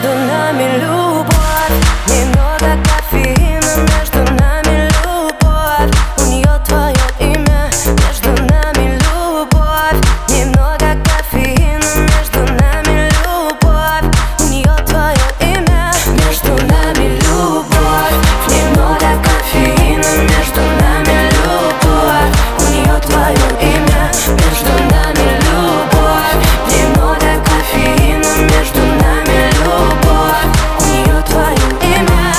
Между нами любовь, немного кофеина. Между нами любовь, у нее твое имя. Между нами любовь, немного кофеина. Между нами любовь, у нее твое имя. Между нами любовь, немного кофеина. Между нами любовь, у нее твое имя. Между нами любовь, немного кофеина. Между нами любовь, у нее твое имя.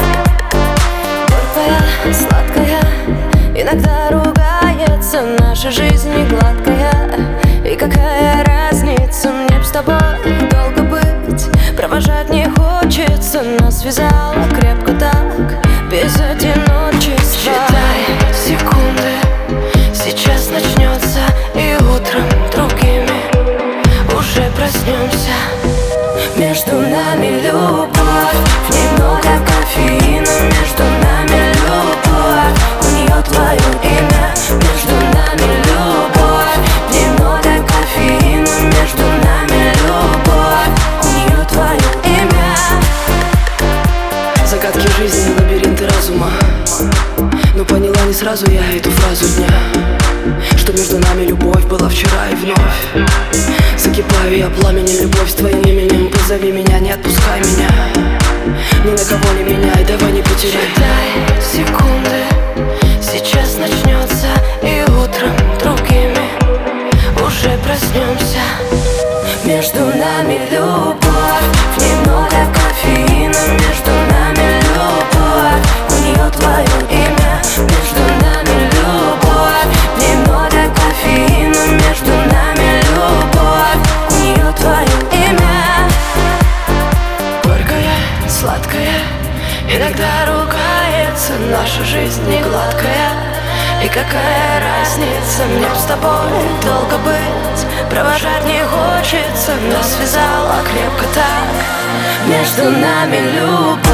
Горькая, сладкая, иногда ругается. Наша жизнь не гладкая, и какая разница? Мне б с тобой долго быть, провожать не хочется. Нас связало крепко так, без одиночества. Считай секунды, сейчас начнется, и утром другими уже проснемся. Между нами любовь, немного кофеина. Между нами любовь, у нее твое имя. Между нами любовь, немного кофеина. Между нами любовь, у нее твое имя. Загадки жизни, лабиринты разума. Но поняла не сразу я эту фразу дня, что между нами любовь была вчера и вновь. Закипаю я пламенем, любовь с твоим именем. Позови меня, не отпускай меня, ни на кого не меняй, давай не потеряй. Считай секунды, сейчас начнется, и утром другими уже проснемся. Между нами любовь, немного кофеина. Между нами любовь, у нее твое имя. Между нами любовь, немного кофеина. Между нами любовь, у нее твое имя. Горькая, сладкая, иногда ругается. Наша жизнь не гладкая, и какая разница? Мне б с тобой долго быть, провожать не хочется. Нас связало крепко так, Между нами любовь.